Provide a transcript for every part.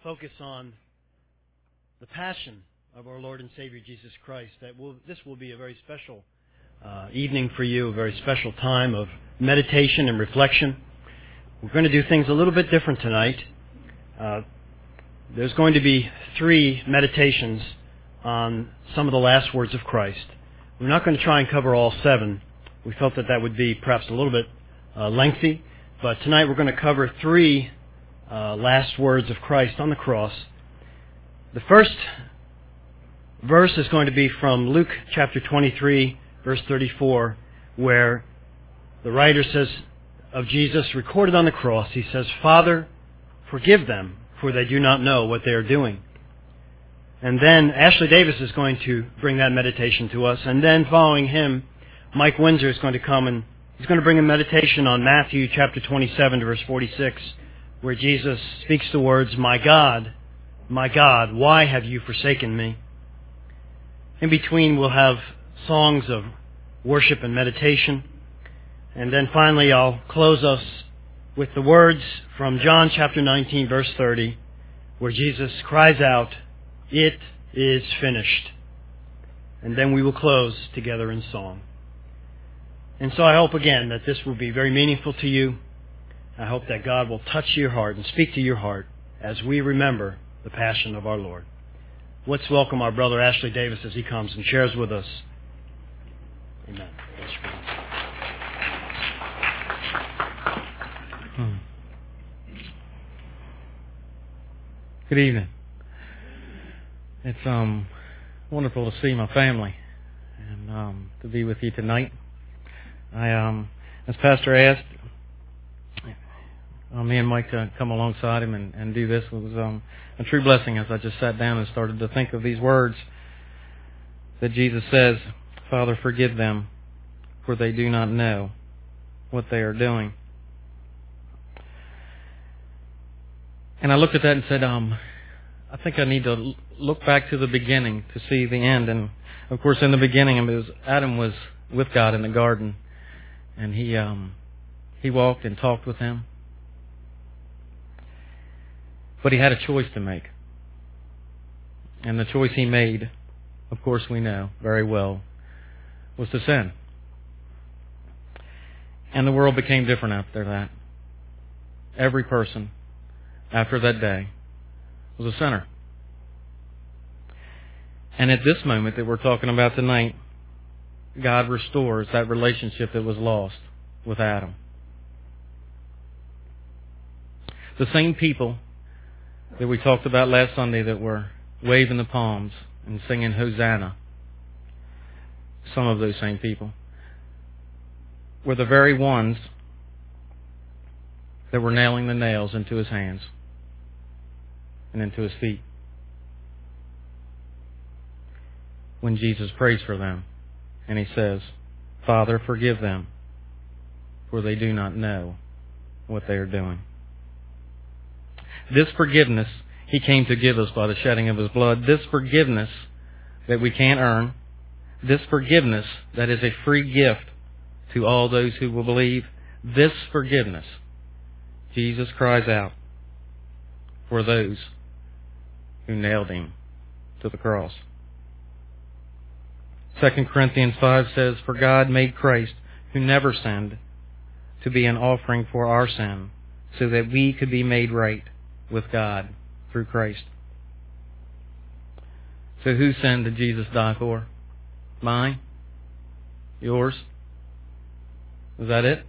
focus on the passion of our Lord and Savior Jesus Christ. This will be a very special evening for you, a very special time of meditation and reflection. We're going to do things a little bit different tonight. There's going to be 3 meditations on some of the last words of Christ. We're not going to try and cover all 7. We felt that would be perhaps a little bit lengthy, but tonight we're going to cover 3 last words of Christ on the cross. The first verse is going to be from Luke chapter 23, verse 34, where the writer says of Jesus recorded on the cross, he says, "Father, forgive them, for they do not know what they are doing." And then Ashley Davis is going to bring that meditation to us. And then following him, Mike Windsor is going to come and he's going to bring a meditation on Matthew chapter 27, verse 46, where Jesus speaks the words, my God, why have you forsaken me?" In between, we'll have songs of worship and meditation. And then finally, I'll close us with the words from John chapter 19, verse 30, where Jesus cries out, "It is finished." And then we will close together in song. And so I hope again that this will be very meaningful to you. I hope that God will touch your heart and speak to your heart as we remember the passion of our Lord. Let's welcome our brother Ashley Davis as he comes and shares with us. Amen. Good evening. It's wonderful to see my family and to be with you tonight. As Pastor asked, me and Mike come alongside him and do this. It was a true blessing as I just sat down and started to think of these words that Jesus says, "Father, forgive them, for they do not know what they are doing." And I looked at that and said, I think I need to look back to the beginning to see the end. And of course, in the beginning, Adam was with God in the garden, and he walked and talked with him. But he had a choice to make. And the choice he made, of course we know very well, was to sin. And the world became different after that. Every person after that day was a sinner. And at this moment that we're talking about tonight, God restores that relationship that was lost with Adam. The same people that we talked about last Sunday that were waving the palms and singing Hosanna, some of those same people, were the very ones that were nailing the nails into his hands and into his feet when Jesus prays for them and he says, "Father, forgive them, for they do not know what they are doing." This forgiveness he came to give us by the shedding of his blood. This forgiveness that we can't earn. This forgiveness that is a free gift to all those who will believe. This forgiveness Jesus cries out for those who nailed him to the cross. 2 Corinthians 5 says, "For God made Christ, who never sinned, to be an offering for our sin, so that we could be made right with God through Christ." So whose sin did Jesus die for? Mine? Yours? Is that it?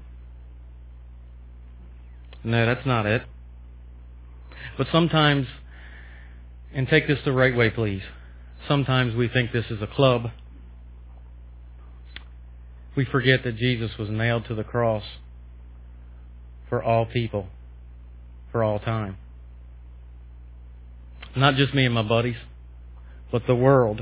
No, that's not it. But sometimes, and take this the right way, please, sometimes we think this is a club. We forget that Jesus was nailed to the cross for all people, for all time. Not just me and my buddies, but the world.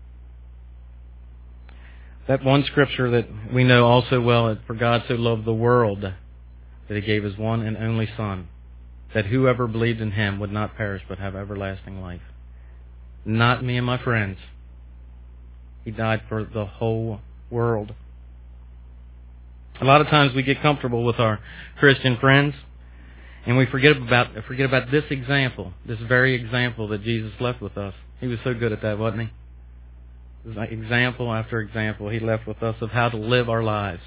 That one scripture that we know all so well, that for God so loved the world that he gave his one and only Son, that whoever believed in him would not perish but have everlasting life. Not me and my friends. He died for the whole world. A lot of times we get comfortable with our Christian friends, And we forget about this example, this very example that Jesus left with us. He was so good at that, wasn't he? It was like example after example he left with us of how to live our lives.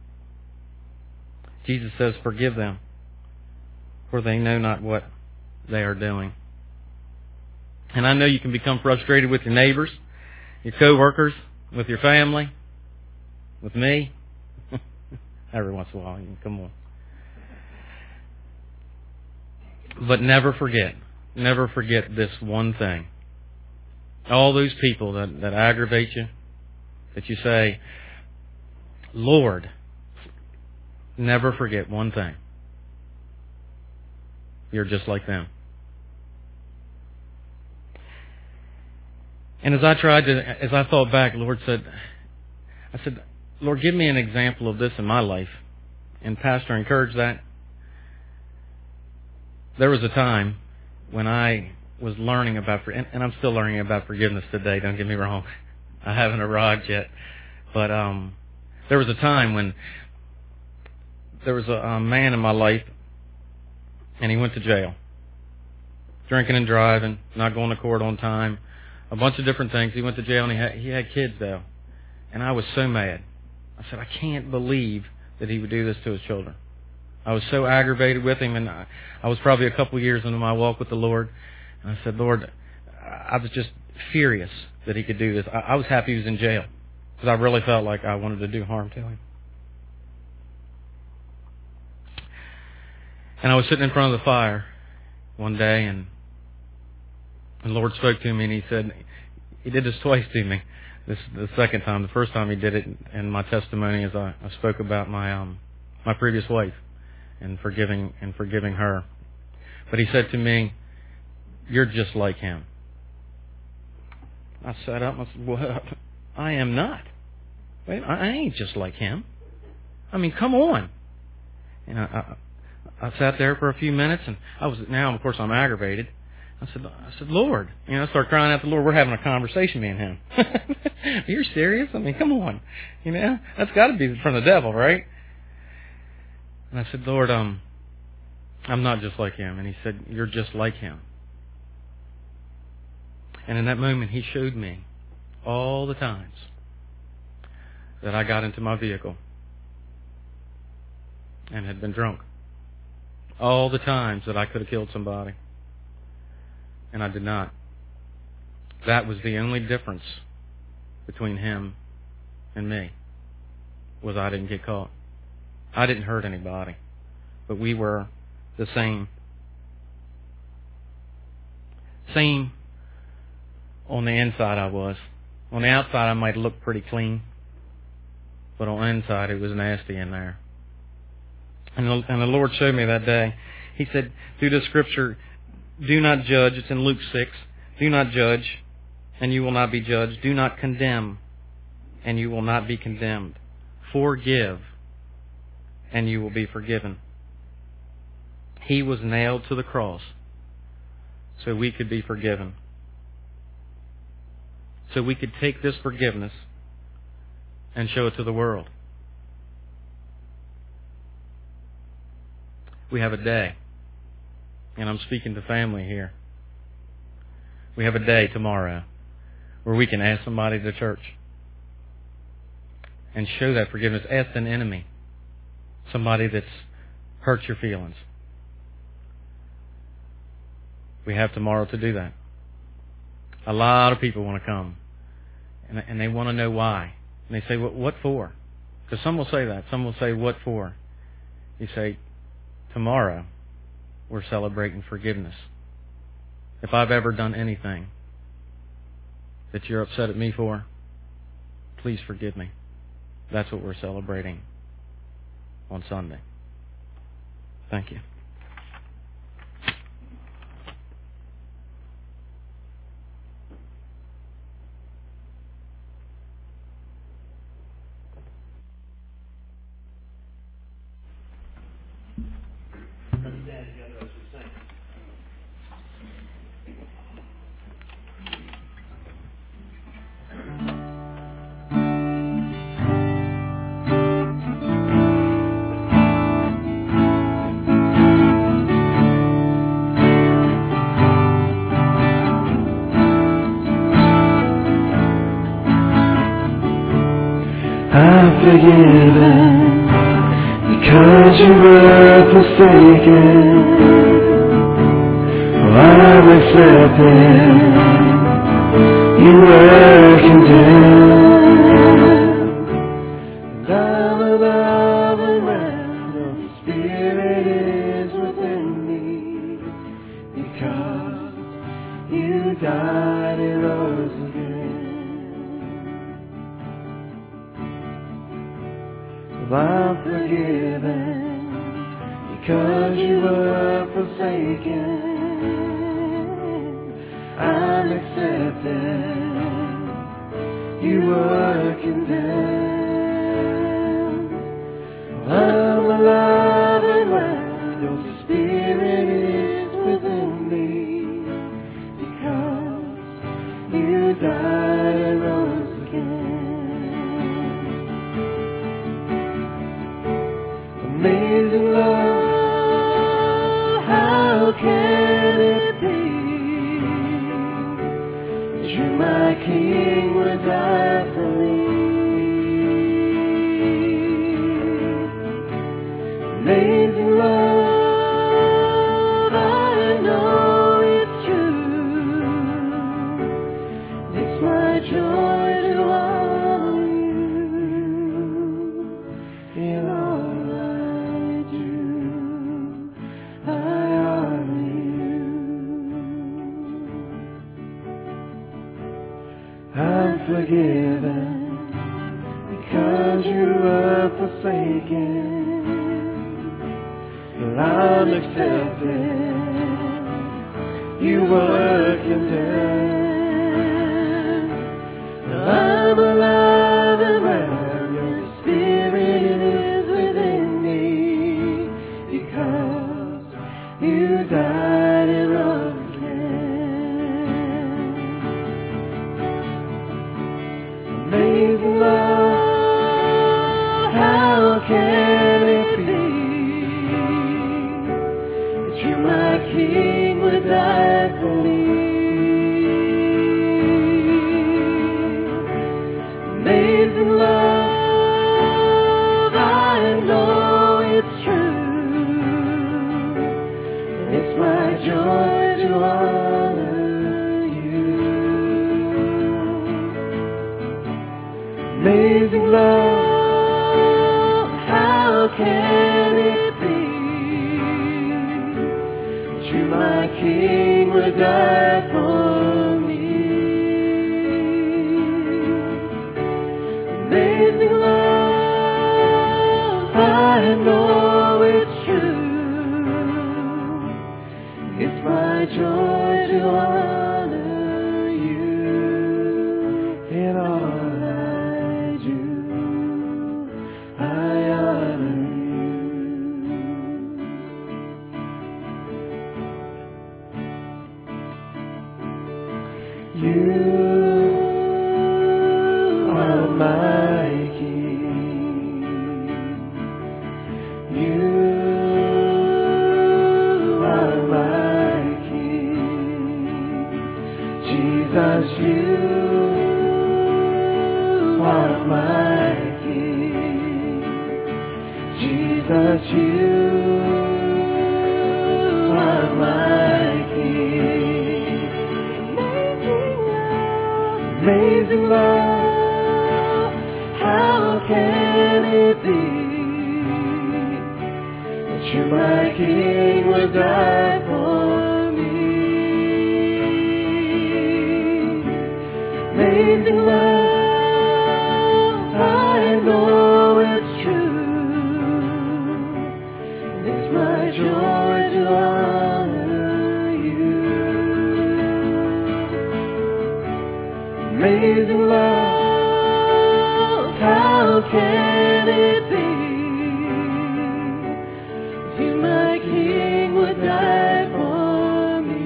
Jesus says, forgive them, for they know not what they are doing. And I know you can become frustrated with your neighbors, your co-workers, with your family, with me. Every once in a while, you can come on. But never forget this one thing. All those people that aggravate you, that you say, Lord, never forget one thing. You're just like them. And as I thought back, I said, Lord, give me an example of this in my life. And Pastor encouraged that. There was a time when I was learning about, and I'm still learning about forgiveness today, don't get me wrong. I haven't arrived yet. But there was a time when there was a man in my life, and he went to jail. Drinking and driving, not going to court on time, a bunch of different things. He went to jail, and he had kids, though. And I was so mad. I said, I can't believe that he would do this to his children. I was so aggravated with him, and I was probably a couple years into my walk with the Lord. And I said, Lord, I was just furious that he could do this. I was happy he was in jail because I really felt like I wanted to do harm to him. And I was sitting in front of the fire one day, and the Lord spoke to me, and he said, he did this twice to me. The second time. The first time he did it in my testimony as I spoke about my previous wife and forgiving her. But he said to me, you're just like him. I sat up and I said, well, I am not. Wait, I ain't just like him. I mean, come on. And I sat there for a few minutes, and now of course I'm aggravated. I said, Lord, I started crying out to the Lord. We're having a conversation, me and him. You're serious? I mean, come on. That's got to be from the devil, right? And I said, Lord, I'm not just like him. And he said, you're just like him. And in that moment, he showed me all the times that I got into my vehicle and had been drunk. All the times that I could have killed somebody. And I did not. That was the only difference between him and me, was I didn't get caught. I didn't hurt anybody, but we were the same. Same on the inside I was. On the outside I might look pretty clean, but on the inside it was nasty in there. And the Lord showed me that day. He said, through the scripture, do not judge. It's in Luke 6. Do not judge, and you will not be judged. Do not condemn, and you will not be condemned. Forgive, and you will be forgiven. He was nailed to the cross so we could be forgiven. So we could take this forgiveness and show it to the world. We have a day. And I'm speaking to family here. We have a day tomorrow where we can ask somebody to church and show that forgiveness. Ask an enemy, somebody that's hurt your feelings. We have tomorrow to do that. A lot of people want to come, and they want to know why. And they say, what for? Because some will say that. Some will say, what for? You say, tomorrow we're celebrating forgiveness. If I've ever done anything that you're upset at me for, please forgive me. That's what we're celebrating on Sunday. Thank you. I'm forgiven because you were forsaken. Oh, I'm accepted. You were condemned. And I'm alive and well. Your Spirit is within me because you died and rose again. I'm forgiven because you were forsaken. I'm accepted. You were condemned. I'm alive and well. Your Spirit is within me because you died and rose again. Amazing love, how can it be that you, my King, would die for me? Amazing love, I know it's true. It's my joy to honor you in all. I'm forgiven because you were forsaken. And I'm accepted. You were condemned. Now I'm alive and well. Your Spirit is within me because you died and rose again. Amazing love, how can it be that you, my King, would die for me? Amazing love, I know it's true, and it's my joy to honor you. Amazing love, how can it be that you, my King, would die for me? Amazing love, I know it's true. It's my joy to honor you in all. You are my King. You are my King. Jesus, you are my King. Jesus, you are my King. Amazing love, how can it be that you, my King, would die for me? Amazing love, I know it's true. It's my joy to honor you. Amazing love, how can it be that you, my King, would die for me?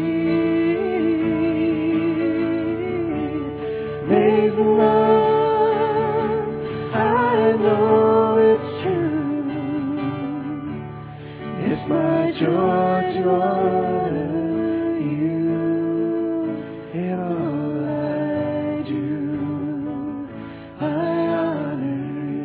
Amazing love, I know it's true. It's my joy to honor you in all I do. I honor you.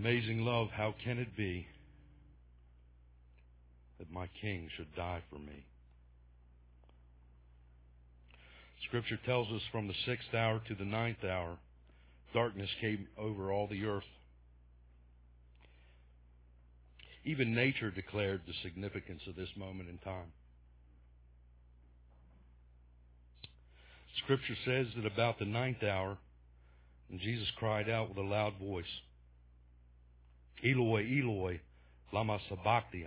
Amazing love, how can it be that my King should die for me? Scripture tells us from the 6th hour to the 9th hour, darkness came over all the earth. Even nature declared the significance of this moment in time. Scripture says that about the 9th hour, and Jesus cried out with a loud voice, Eloi, Eloi, lama sabachthani,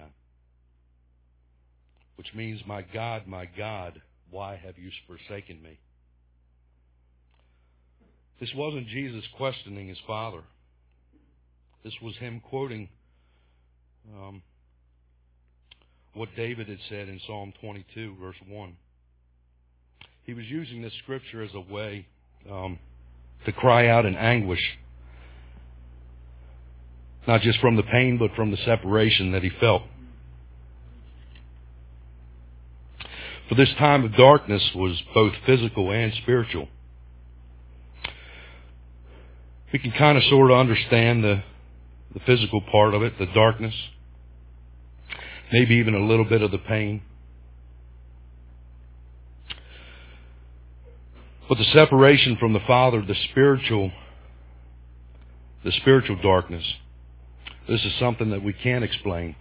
which means, my God, why have you forsaken me? This wasn't Jesus questioning his Father. This was him quoting what David had said in Psalm 22, verse 1. He was using this scripture as a way to cry out in anguish, not just from the pain, but from the separation that he felt. For this time of darkness was both physical and spiritual. We can kind of sort of understand the physical part of it, the darkness, maybe even a little bit of the pain. But the separation from the Father, the spiritual darkness, this is something that we can't explain.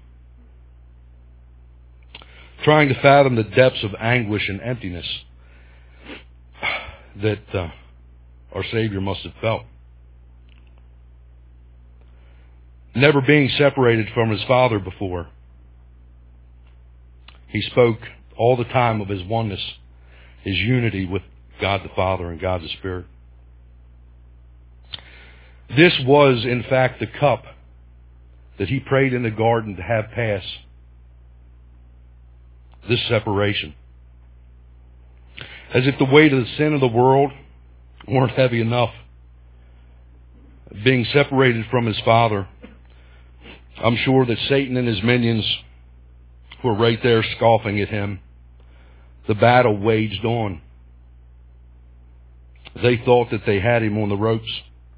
Trying to fathom the depths of anguish and emptiness that our Savior must have felt. Never being separated from his Father before, he spoke all the time of his oneness, his unity with God the Father and God the Spirit. This was, in fact, the cup that he prayed in the garden to have pass. This separation. As if the weight of the sin of the world weren't heavy enough. Being separated from his Father, I'm sure that Satan and his minions were right there scoffing at him. The battle waged on. They thought that they had him on the ropes.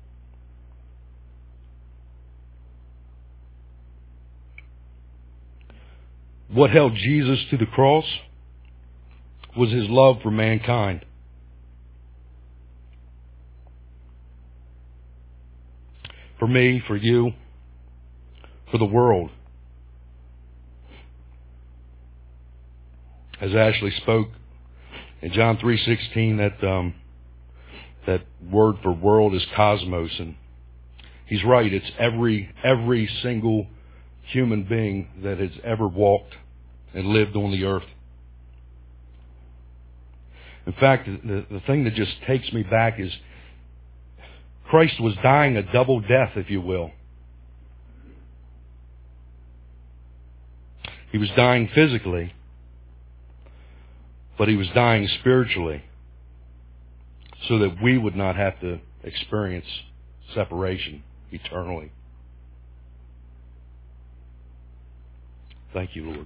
What held Jesus to the cross was his love for mankind. For me, for you, for the world. As Ashley spoke in John 3:16, that word for world is cosmos, and he's right. It's every single human being that has ever walked and lived on the earth. In fact, the thing that just takes me back is Christ was dying a double death, if you will. He was dying physically, but he was dying spiritually so that we would not have to experience separation eternally. Thank you, Lord.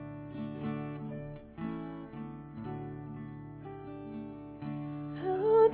How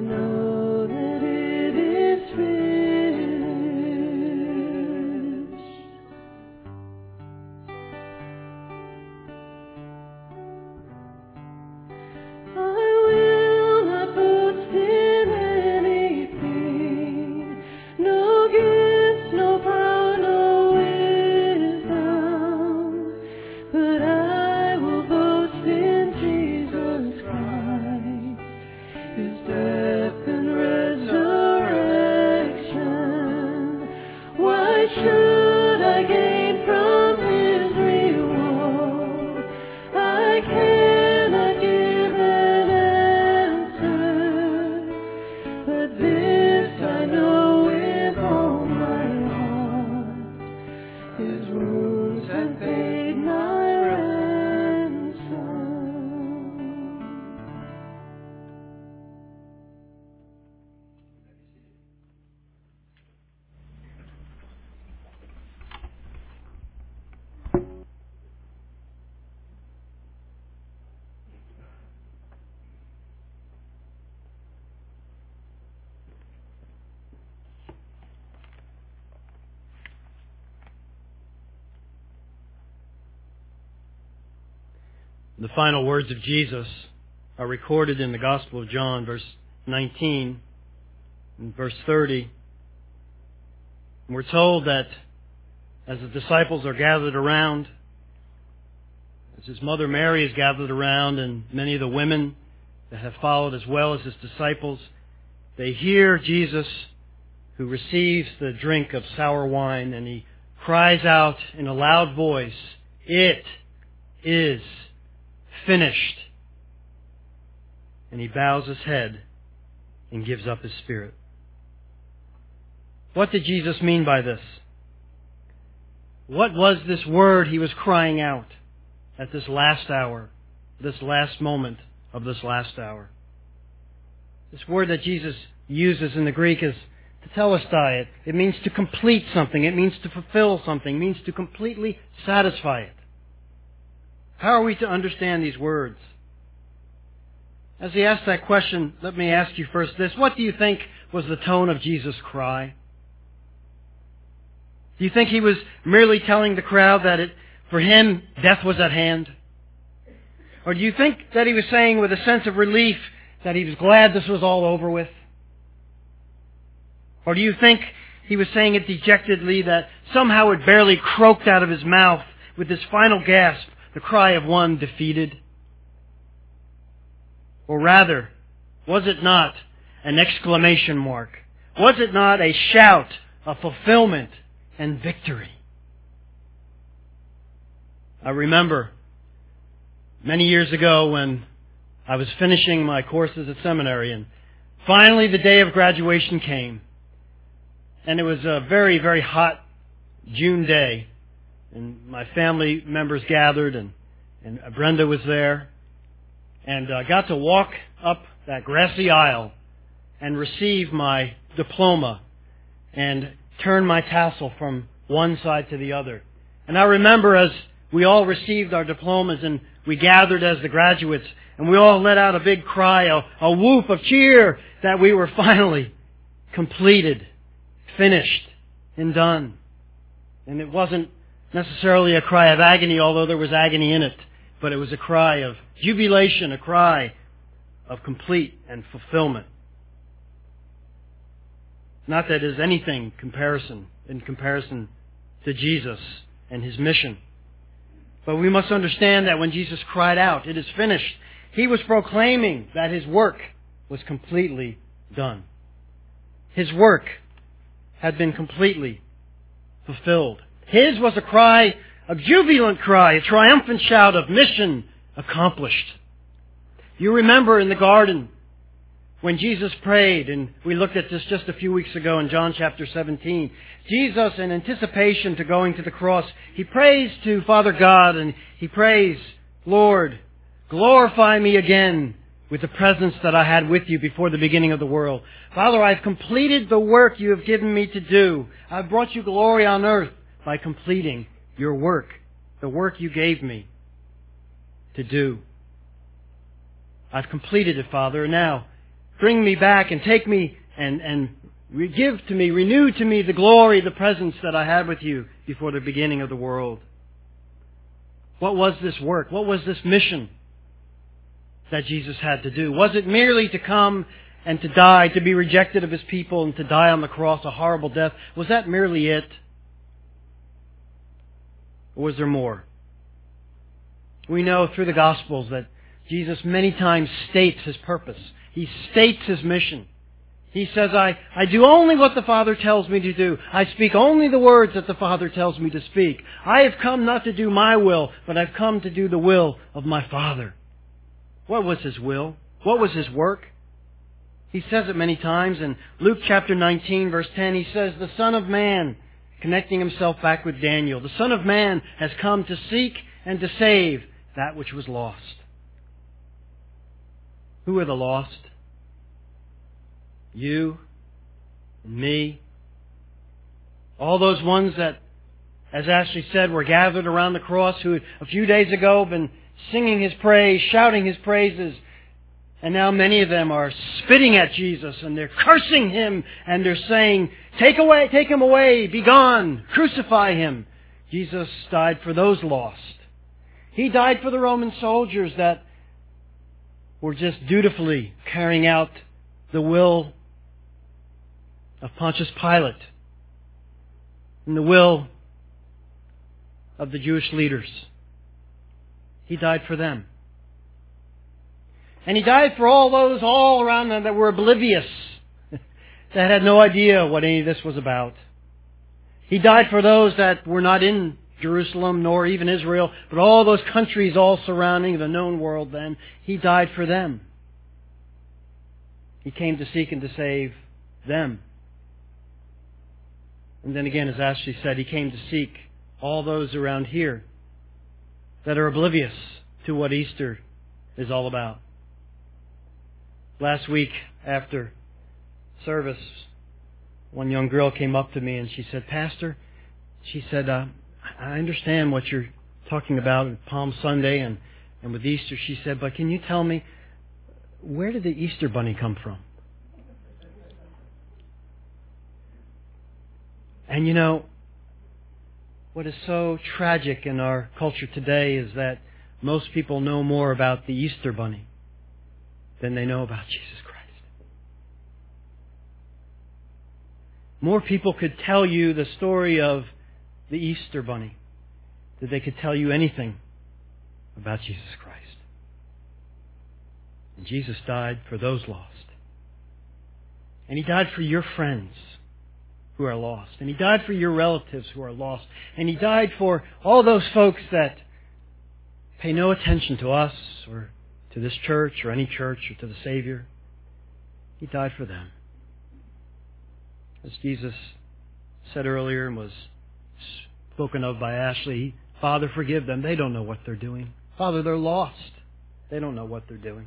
know that it is finished. I will not boast in anything, no gifts, no power, no wisdom, but I will boast in Jesus Christ, His death and resurrection. Why should I gain from His reward? I cannot give an answer, but this I know with all my heart: His wounds have paid my ransom. The final words of Jesus are recorded in the Gospel of John, verse 19 and verse 30. And we're told that as the disciples are gathered around, as His mother Mary is gathered around, and many of the women that have followed as well as His disciples, they hear Jesus, who receives the drink of sour wine, and He cries out in a loud voice, "It is finished." And He bows His head and gives up His spirit. What did Jesus mean by this? What was this word He was crying out at this last hour, this last moment of this last hour? This word that Jesus uses in the Greek is tetelestai. It means to complete something. It means to fulfill something. It means to completely satisfy it. How are we to understand these words? As he asked that question, let me ask you first this. What do you think was the tone of Jesus' cry? Do you think He was merely telling the crowd that for Him, death was at hand? Or do you think that He was saying with a sense of relief that He was glad this was all over with? Or do you think He was saying it dejectedly, that somehow it barely croaked out of His mouth with this final gasp, the cry of one defeated? Or rather, was it not an exclamation mark? Was it not a shout of fulfillment and victory? I remember many years ago when I was finishing my courses at seminary, and finally the day of graduation came. And it was a very, very hot June day. And my family members gathered, and Brenda was there. And I got to walk up that grassy aisle and receive my diploma and turn my tassel from one side to the other. And I remember as we all received our diplomas and we gathered as the graduates, and we all let out a big cry, a whoop of cheer, that we were finally completed, finished, and done. And it wasn't necessarily a cry of agony, although there was agony in it, but it was a cry of jubilation, a cry of complete and fulfillment. Not that it is anything in comparison to Jesus and His mission. But we must understand that when Jesus cried out, "It is finished," He was proclaiming that His work was completely done. His work had been completely fulfilled. His was a cry, a jubilant cry, a triumphant shout of mission accomplished. You remember in the garden when Jesus prayed, and we looked at this just a few weeks ago in John chapter 17. Jesus, in anticipation to going to the cross, He prays to Father God, and He prays, "Lord, glorify me again with the presence that I had with you before the beginning of the world. Father, I've completed the work you have given me to do. I've brought you glory on earth by completing your work, the work you gave me to do. I've completed it, Father. Now, bring me back and take me and give to me, renew to me the glory, the presence that I had with you before the beginning of the world. What was this work? What was this mission that Jesus had to do? Was it merely to come and to die, to be rejected of His people and to die on the cross a horrible death? Was that merely it? Or was there more? We know through the Gospels that Jesus many times states His purpose. He states His mission. He says, I do only what the Father tells me to do. I speak only the words that the Father tells me to speak. I have come not to do my will, but I've come to do the will of my Father. What was His will? What was His work? He says it many times. In Luke chapter 19, verse 10, He says, the Son of Man, connecting Himself back with Daniel, the Son of Man has come to seek and to save that which was lost. Who are the lost? You and me. All those ones that, as Ashley said, were gathered around the cross, who had a few days ago been singing His praise, shouting His praises. And now many of them are spitting at Jesus and they're cursing Him and they're saying, take Him away, be gone, crucify Him. Jesus died for those lost. He died for the Roman soldiers that were just dutifully carrying out the will of Pontius Pilate and the will of the Jewish leaders. He died for them. And He died for all those all around them that were oblivious, that had no idea what any of this was about. He died for those that were not in Jerusalem nor even Israel, but all those countries all surrounding the known world then. He died for them. He came to seek and to save them. And then again, as Ashley said, He came to seek all those around here that are oblivious to what Easter is all about. Last week, after service, one young girl came up to me and she said, Pastor, she said, I understand what you're talking about on Palm Sunday and with Easter. She said, but can you tell me, where did the Easter bunny come from? And you know, what is so tragic in our culture today is that most people know more about the Easter bunny than they know about Jesus Christ. More people could tell you the story of the Easter bunny than they could tell you anything about Jesus Christ. And Jesus died for those lost. And He died for your friends who are lost. And He died for your relatives who are lost. And He died for all those folks that pay no attention to us or to this church or any church or to the Savior. He died for them. As Jesus said earlier and was spoken of by Ashley, Father, forgive them. They don't know what they're doing. Father, they're lost. They don't know what they're doing.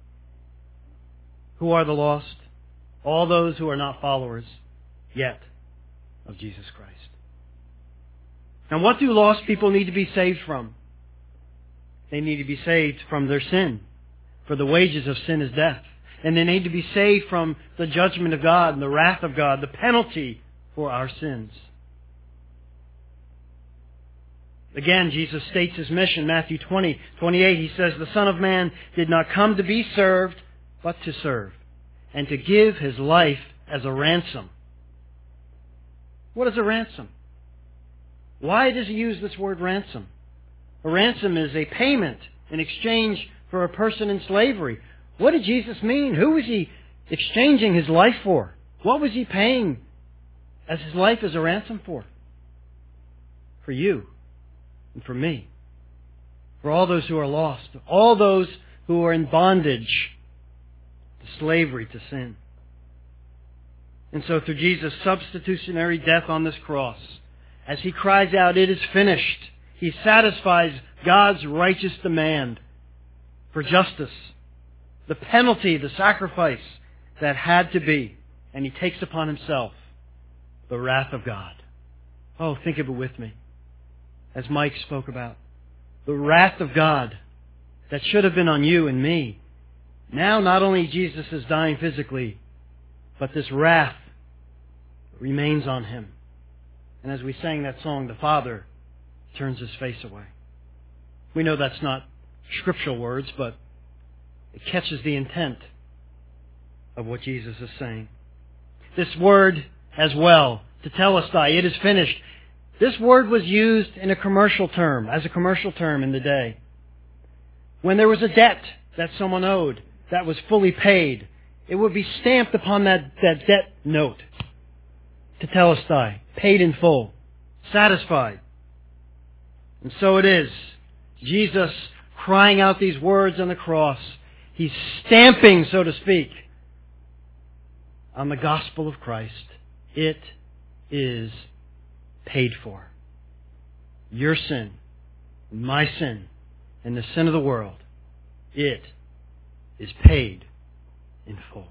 Who are the lost? All those who are not followers yet of Jesus Christ. And what do lost people need to be saved from? They need to be saved from their sin. For the wages of sin is death. And they need to be saved from the judgment of God and the wrath of God, the penalty for our sins. Again, Jesus states His mission, Matthew 20:28. He says, the Son of Man did not come to be served, but to serve, and to give His life as a ransom. What is a ransom? Why does He use this word ransom? A ransom is a payment in exchange for a person in slavery. What did Jesus mean? Who was He exchanging His life for? What was He paying as His life as a ransom for? For you and for me. For all those who are lost. All those who are in bondage to slavery to sin. And so through Jesus' substitutionary death on this cross, as He cries out, it is finished, He satisfies God's righteous demand for justice, the penalty, the sacrifice that had to be. And He takes upon Himself the wrath of God. Oh, think of it with me. As Mike spoke about, the wrath of God that should have been on you and me Now not only Jesus is dying physically, but this wrath remains on him. And as we sang that song, the Father turns his face away. We know that's not scriptural words, but it catches the intent of what Jesus is saying. This word as well, tetelestai, it is finished. This word was used in a commercial term, as a commercial term in the day. When there was a debt that someone owed that was fully paid, it would be stamped upon that debt note. Tetelestai, paid in full, satisfied. And so it is. Jesus crying out these words on the cross. He's stamping, so to speak, on the gospel of Christ. It is paid for. Your sin, my sin, and the sin of the world, it is paid in full.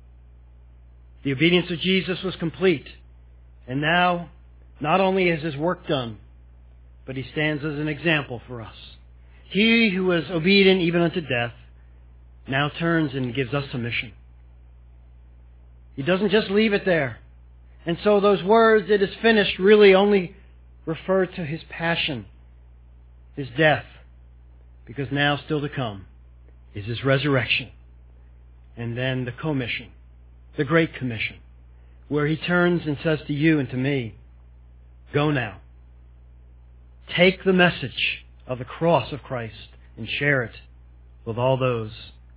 The obedience of Jesus was complete. And now, not only is his work done, but he stands as an example for us. He who was obedient even unto death now turns and gives us a mission. He doesn't just leave it there. And so those words, it is finished, really only refer to his passion, his death, because now still to come is his resurrection. And then the commission, the Great Commission, where he turns and says to you and to me, go now. Take the message of the cross of Christ and share it with all those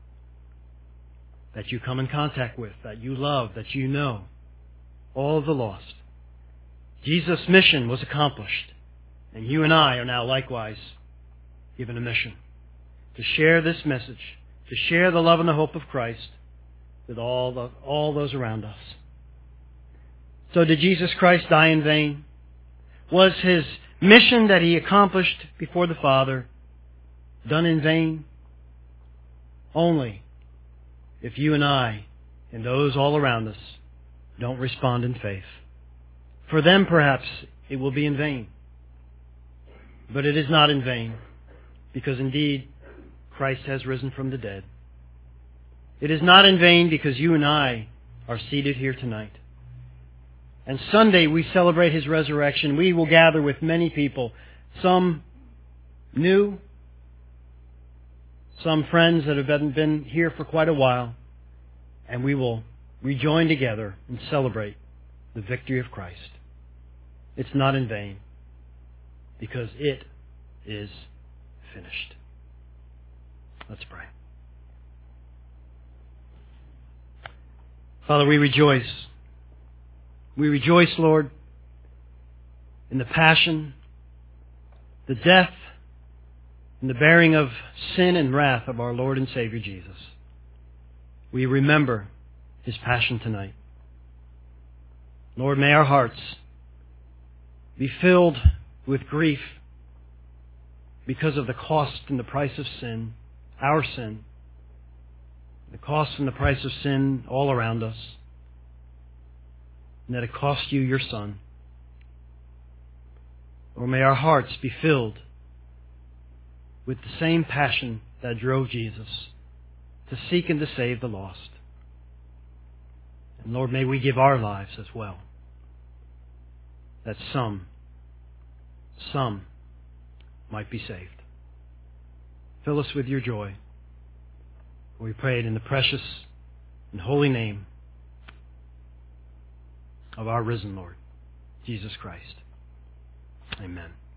that you come in contact with, that you love, that you know, all of the lost. Jesus' mission was accomplished, and you and I are now likewise given a mission to share this message, to share the love and the hope of Christ with all those around us. So did Jesus Christ die in vain? Was his mission that he accomplished before the Father done in vain? Only if you and I and those all around us don't respond in faith. For them, perhaps, it will be in vain. But it is not in vain, because indeed, Christ has risen from the dead. It is not in vain because you and I are seated here tonight. And Sunday we celebrate his resurrection. We will gather with many people, some new, some friends that have been here for quite a while, and we will rejoin together and celebrate the victory of Christ. It's not in vain, because it is finished. Let's pray. Father, we rejoice. We rejoice, Lord, in the passion, the death, and the bearing of sin and wrath of our Lord and Savior Jesus. We remember his passion tonight. Lord, may our hearts be filled with grief because of the cost and the price of sin, our sin, the cost and the price of sin all around us, and that it cost you your Son. Or may our hearts be filled with the same passion that drove Jesus to seek and to save the lost. And Lord, may we give our lives as well, that some might be saved. Fill us with your joy. We pray it in the precious and holy name of our risen Lord, Jesus Christ. Amen.